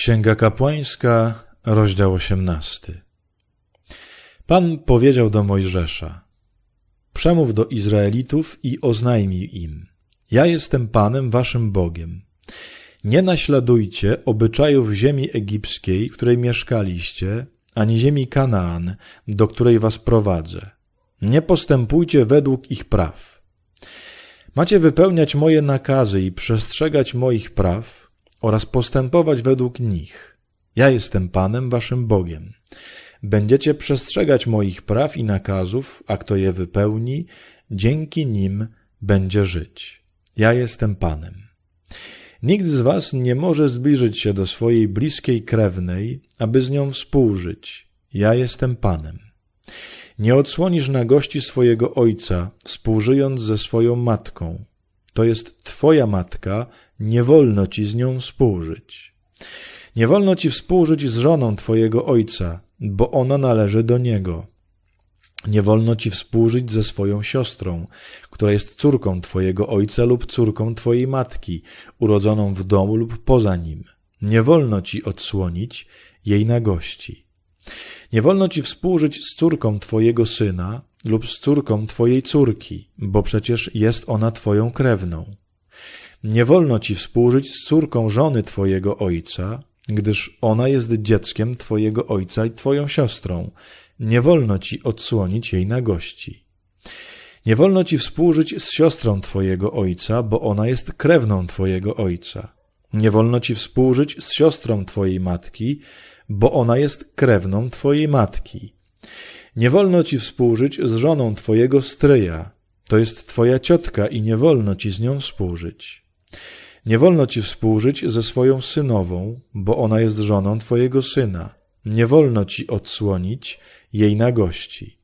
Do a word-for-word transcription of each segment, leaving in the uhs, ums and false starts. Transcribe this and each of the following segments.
Księga Kapłańska, rozdział osiemnasty. Pan powiedział do Mojżesza: przemów do Izraelitów i oznajmij im: ja jestem Panem waszym Bogiem. Nie naśladujcie obyczajów ziemi egipskiej, w której mieszkaliście, ani ziemi Kanaan, do której was prowadzę. Nie postępujcie według ich praw. Macie wypełniać moje nakazy i przestrzegać moich praw oraz postępować według nich. Ja jestem Panem waszym Bogiem. Będziecie przestrzegać moich praw i nakazów, a kto je wypełni, dzięki nim będzie żyć. Ja jestem Panem. Nikt z was nie może zbliżyć się do swojej bliskiej krewnej, aby z nią współżyć. Ja jestem Panem. Nie odsłonisz nagości swojego ojca, współżyjąc ze swoją matką. To jest twoja matka, nie wolno ci z nią współżyć. Nie wolno ci współżyć z żoną twojego ojca, bo ona należy do niego. Nie wolno ci współżyć ze swoją siostrą, która jest córką twojego ojca lub córką twojej matki, urodzoną w domu lub poza nim. Nie wolno ci odsłonić jej nagości. Nie wolno ci współżyć z córką twojego syna lub z córką twojej córki, bo przecież jest ona twoją krewną. Nie wolno ci współżyć z córką żony twojego ojca, gdyż ona jest dzieckiem twojego ojca i twoją siostrą. Nie wolno ci odsłonić jej nagości. Nie wolno ci współżyć z siostrą twojego ojca, bo ona jest krewną twojego ojca. Nie wolno ci współżyć z siostrą twojej matki, bo ona jest krewną twojej matki. Nie wolno ci współżyć z żoną twojego stryja. To jest twoja ciotka i nie wolno ci z nią współżyć. Nie wolno ci współżyć ze swoją synową, bo ona jest żoną twojego syna. Nie wolno ci odsłonić jej nagości.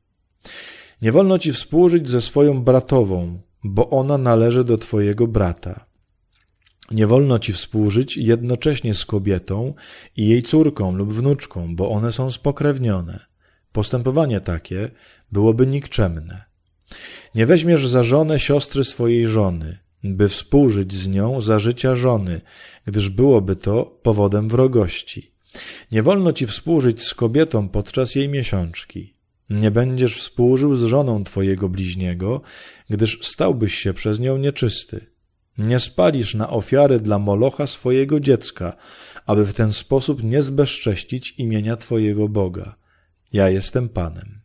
Nie wolno ci współżyć ze swoją bratową, bo ona należy do twojego brata. Nie wolno ci współżyć jednocześnie z kobietą i jej córką lub wnuczką, bo one są spokrewnione. Postępowanie takie byłoby nikczemne. Nie weźmiesz za żonę siostry swojej żony, by współżyć z nią za życia żony, gdyż byłoby to powodem wrogości. Nie wolno ci współżyć z kobietą podczas jej miesiączki. Nie będziesz współżył z żoną twojego bliźniego, gdyż stałbyś się przez nią nieczysty. Nie spalisz na ofiary dla Molocha swojego dziecka, aby w ten sposób nie zbezcześcić imienia twojego Boga. Ja jestem Panem.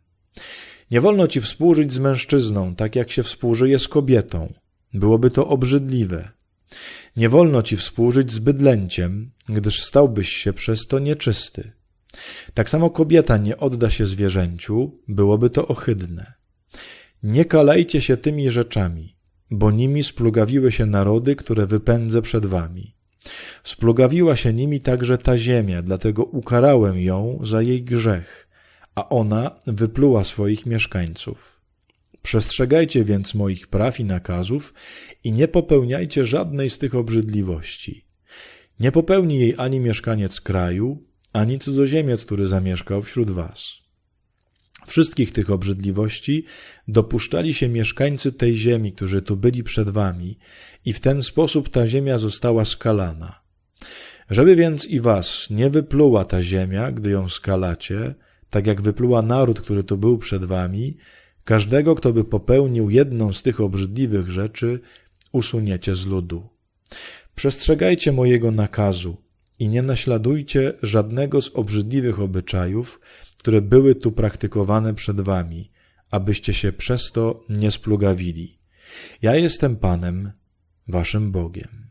Nie wolno ci współżyć z mężczyzną, tak jak się współżyje z kobietą. Byłoby to obrzydliwe. Nie wolno ci współżyć z bydlęciem, gdyż stałbyś się przez to nieczysty. Tak samo kobieta nie odda się zwierzęciu, byłoby to ohydne. Nie kalejcie się tymi rzeczami, bo nimi splugawiły się narody, które wypędzę przed wami. Splugawiła się nimi także ta ziemia, dlatego ukarałem ją za jej grzech, a ona wypluła swoich mieszkańców. Przestrzegajcie więc moich praw i nakazów i nie popełniajcie żadnej z tych obrzydliwości. Nie popełni jej ani mieszkaniec kraju, ani cudzoziemiec, który zamieszkał wśród was. Wszystkich tych obrzydliwości dopuszczali się mieszkańcy tej ziemi, którzy tu byli przed wami, i w ten sposób ta ziemia została skalana. Żeby więc i was nie wypluła ta ziemia, gdy ją skalacie, tak jak wypluła naród, który tu był przed wami, każdego, kto by popełnił jedną z tych obrzydliwych rzeczy, usuniecie z ludu. Przestrzegajcie mojego nakazu i nie naśladujcie żadnego z obrzydliwych obyczajów, które były tu praktykowane przed wami, abyście się przez to nie splugawili. Ja jestem Panem, waszym Bogiem.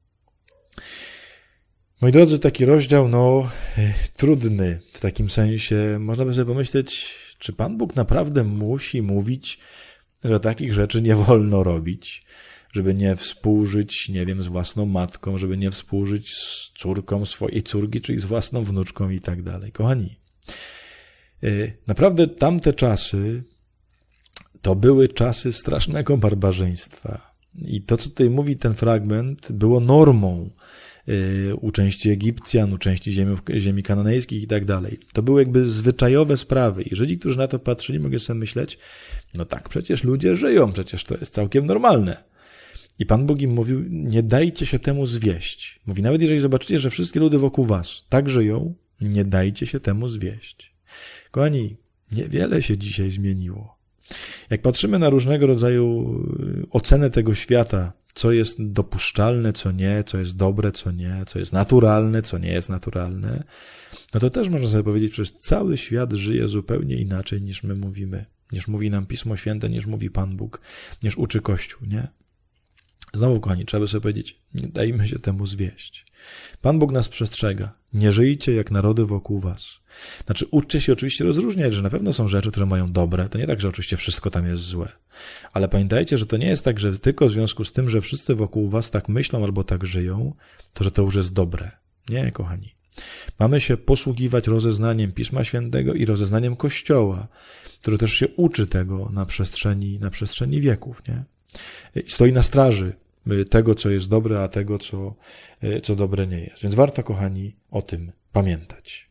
Moi drodzy, taki rozdział, no, trudny w takim sensie. Można by sobie pomyśleć, czy Pan Bóg naprawdę musi mówić, że takich rzeczy nie wolno robić, żeby nie współżyć, nie wiem, z własną matką, żeby nie współżyć z córką swojej córki, czyli z własną wnuczką i tak dalej. Kochani, naprawdę tamte czasy to były czasy strasznego barbarzyństwa. I to, co tutaj mówi ten fragment, było normą u części Egipcjan, u części ziemi, ziemi kananejskich i tak dalej. To były jakby zwyczajowe sprawy. I Żydzi, którzy na to patrzyli, mogli sobie myśleć, no tak, przecież ludzie żyją, przecież to jest całkiem normalne. I Pan Bóg im mówił, nie dajcie się temu zwieść. Mówi, nawet jeżeli zobaczycie, że wszystkie ludy wokół was tak żyją, nie dajcie się temu zwieść. Kochani, niewiele się dzisiaj zmieniło. Jak patrzymy na różnego rodzaju ocenę tego świata, co jest dopuszczalne, co nie, co jest dobre, co nie, co jest naturalne, co nie jest naturalne, no to też można sobie powiedzieć, że cały świat żyje zupełnie inaczej niż my mówimy, niż mówi nam Pismo Święte, niż mówi Pan Bóg, niż uczy Kościół, nie? Znowu, kochani, trzeba by sobie powiedzieć, nie dajmy się temu zwieść. Pan Bóg nas przestrzega. Nie żyjcie jak narody wokół was. Znaczy, uczcie się oczywiście rozróżniać, że na pewno są rzeczy, które mają dobre. To nie tak, że oczywiście wszystko tam jest złe. Ale pamiętajcie, że to nie jest tak, że tylko w związku z tym, że wszyscy wokół was tak myślą albo tak żyją, to że to już jest dobre. Nie, kochani. Mamy się posługiwać rozeznaniem Pisma Świętego i rozeznaniem Kościoła, który też się uczy tego na przestrzeni, na przestrzeni wieków, nie? I stoi na straży tego, co jest dobre, a tego, co, co dobre nie jest. Więc warto, kochani, o tym pamiętać.